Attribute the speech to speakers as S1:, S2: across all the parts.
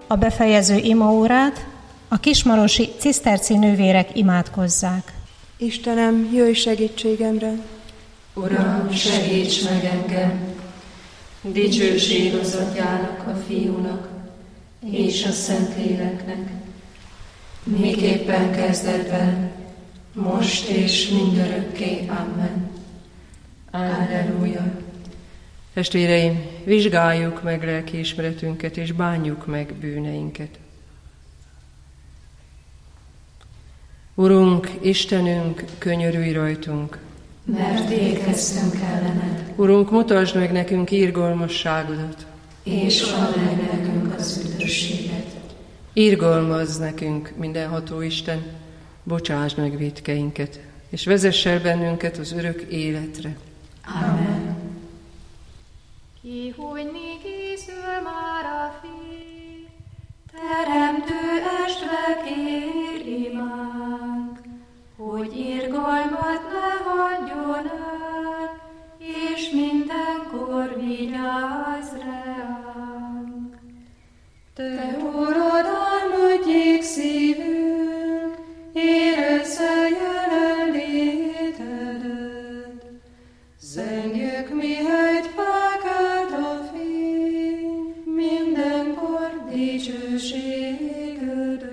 S1: a befejező imaórát a kismarosi ciszterci nővérek imádkozzák.
S2: Istenem, jöjj segítségemre!
S3: Uram, segíts meg engem! Dicsőség az Atyának, a Fiúnak és a Szentléleknek, miképpen kezdetben, most és mindörökké. Amen. Alleluja.
S4: Testvéreim, vizsgáljuk meg lelkiismeretünket, és bánjuk meg bűneinket. Urunk, Istenünk, könyörülj rajtunk!
S3: Mert ékeztünk ellened.
S4: Urunk, mutasd meg nekünk irgalmasságodat,
S3: és add meg nekünk az üdvösséget.
S4: Irgalmazz nekünk, mindenható Isten, bocsásd meg vétkeinket, és vezess el bennünket az örök életre.
S3: Amen.
S5: Ki, hogy mi készül már a fény,
S3: Teremtő estve kér imánk, hogy irgalmat ne hagyjon el, és mindenkor vigyázz ránk. Te uradalmadjék szívünk, érezze jelenlétedet. Zengjük, mihelyt felkelt a fény, mindenkor dicsőségedet.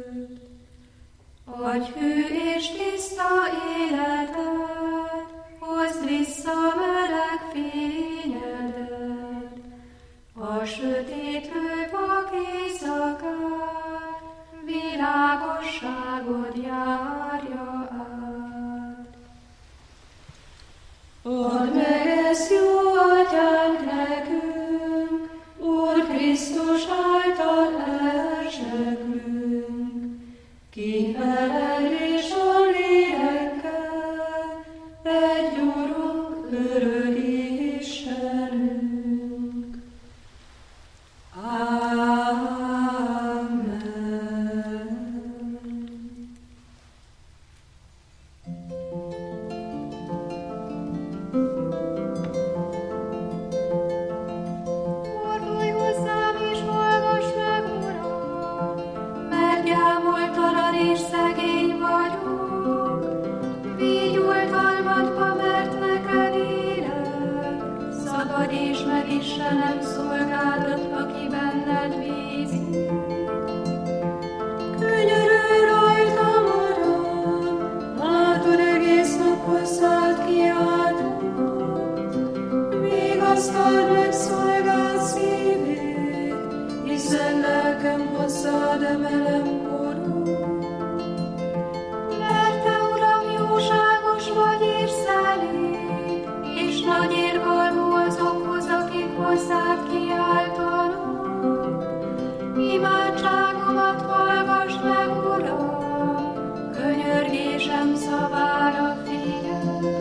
S3: Adj hű és tiszta életet, hozd vissza meleg fényedet. A sötétlő vak éjszakát, világosságod járja át. Add meg ezt, jó Atyánk, nekünk, Úr Krisztus által elsekünk, ki veled és a lélekkel, egy Urunk, örök Istenünk. Amen.
S5: fordulj hozzám és hallgass meg, Uram,
S3: Mert gyámoltalan és szegény vagyok, végy oltalmadba, mert neked élek. Szabadíts meg, Istenem, szolgádat, aki benned bízik. Könyörülj rajtam, Uram, látod, egész nap hozzád kiáltott. Vigasztald meg szolgád szívét, hiszen lelkem hozzád emelem korod. Mert te, Uram, jóságos vagy és szelíd, és nagy irgalmú azokhoz, akik hozzád kiáltanak. Imádságomat hallgass meg, Uram, könyörgésem szavára figyelj.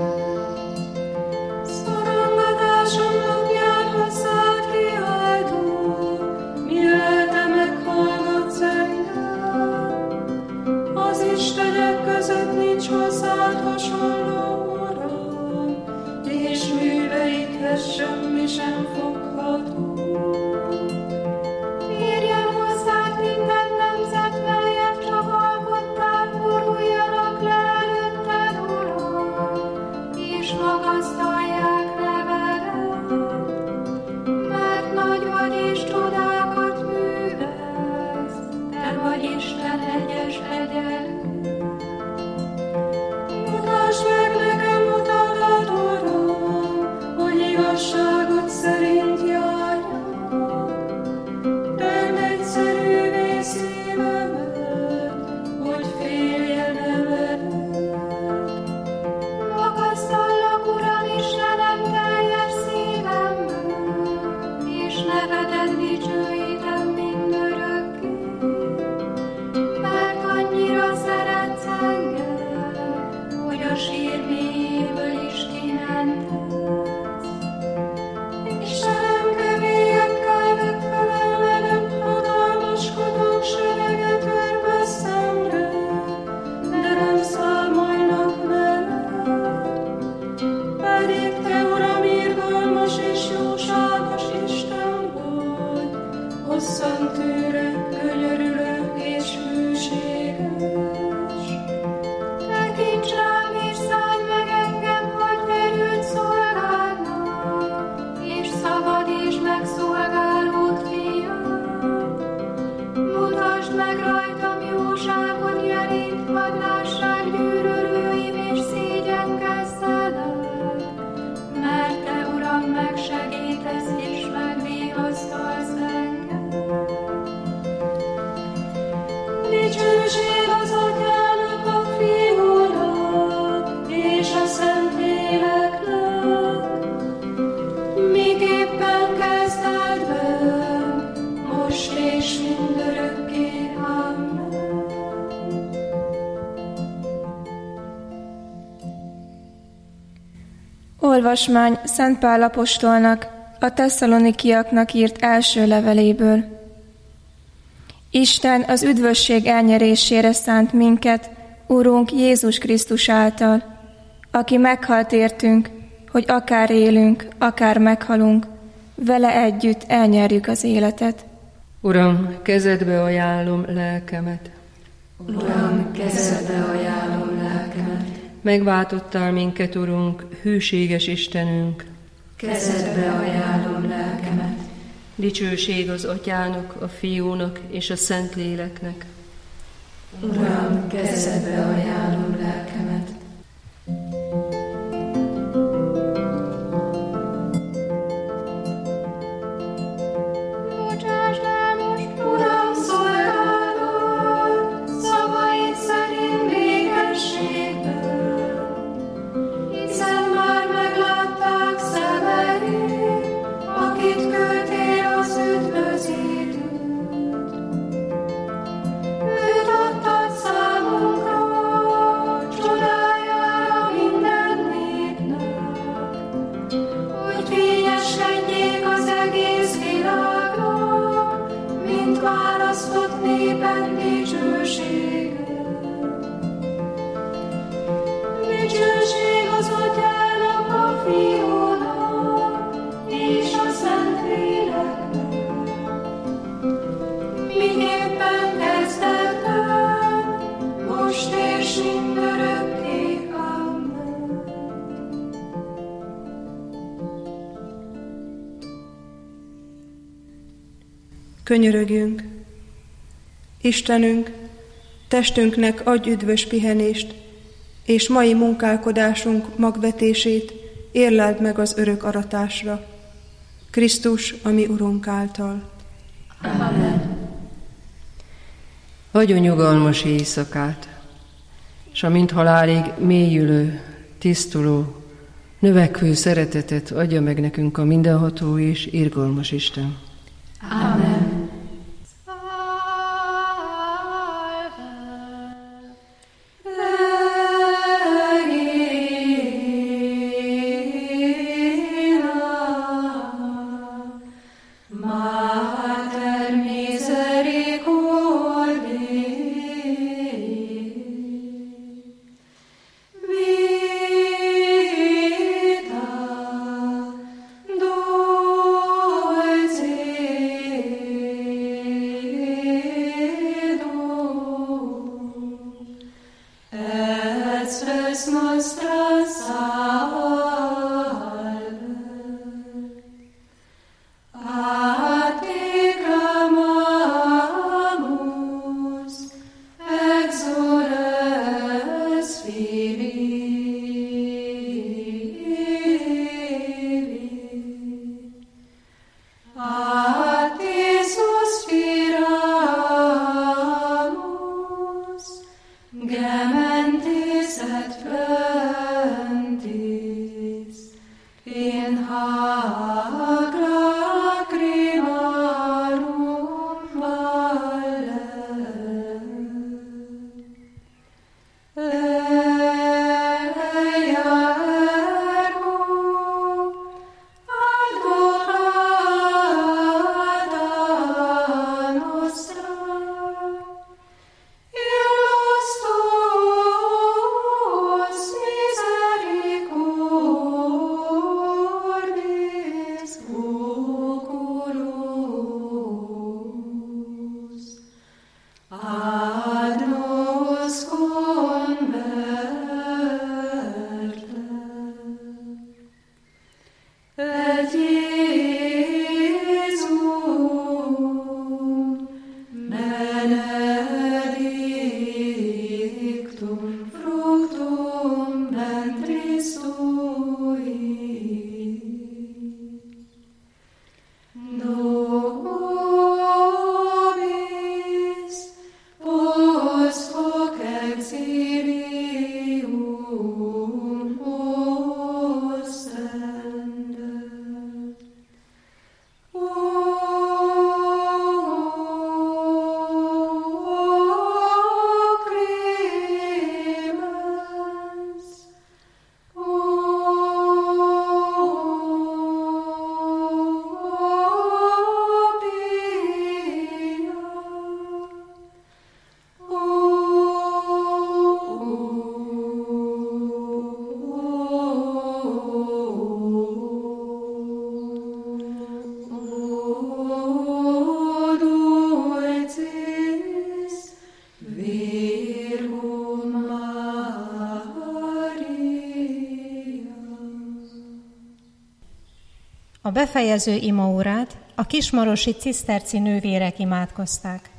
S3: Szorongatásom napján hozzád kiáltok, mi lelke meghallgatsz engem. Az istenek között nincs hozzád hasonló, Uram, és műveidhez semmi sem fogható. Térjen hozzád minden nemzet, melyet csak alkottál, boruljanak le előtted, Uram, és magasztalják nevedet. Mert nagy vagy és csodákat művelsz, te vagy Isten egyes egyenlő. Mutasd meg nekem utadat, Uram, hogy igazságod szerint járjak. Tedd egyszerűvé szívemet, hogy féljen eveled. Magasztallak, Uram, Istenem, teljes szívemből, és nevedet dicsőítem mindörökké. Mert annyira szeretsz engem, hogy a sír mélyéből is kimentesz. Istenem, kevélyekkel megfelelve hatalmaskodok, sereget örve szemre, de nem számolnak veled. Pedig te, Uram, irgalmas és jóságos Isten vagy, hosszantűrő,
S6: Olvasmány Szent Pál apostolnak, a tesszalonikiaknak írt első leveléből. Isten az üdvösség elnyerésére szánt minket, Urunk Jézus Krisztus által, aki meghalt értünk, hogy akár élünk, akár meghalunk, vele együtt elnyerjük az életet.
S4: Uram, kezedbe ajánlom lelkemet.
S7: Uram, kezedbe ajánlom lelkemet.
S4: Megváltottál minket, Urunk, hűséges Istenünk.
S7: Kezedbe ajánlom lelkemet.
S4: Dicsőség az Atyának, a Fiúnak és a Szentléleknek.
S7: Uram, kezedbe ajánlom lelkemet.
S3: Bocsásd el most, Uram, szolgálatot, szavaid szerint békességből, hiszen már meglátták szemeid, akit küldtél az üdvözítőt. Őt adtad számunkra, csodájára minden népnek, hogy fényeskedjék az egész világnak, mint választott néped dicsősége. Dicsőség az Atyának, a Fiúnak és a Szentléleknek, miképpen kezdetben, most és mindörökké. Amen.
S2: Könyörögjünk! Istenünk, testünknek adj üdvös pihenést, és mai munkálkodásunk magvetését érleld meg az örök aratásra. Krisztus, a mi Urunk által.
S7: Amen.
S4: Adjon nyugalmas éjszakát, és amint halálig mélyülő, tisztuló, növekvő szeretetet adja meg nekünk a mindenható és irgalmas Isten.
S7: Amen.
S3: Vita, dolce
S1: A befejező imaórát a kismarosi ciszterci nővérek imádkozták.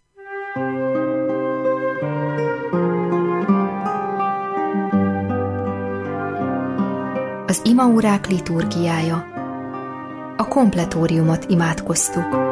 S8: Az imaórák liturgiája. A kompletóriumot imádkoztuk.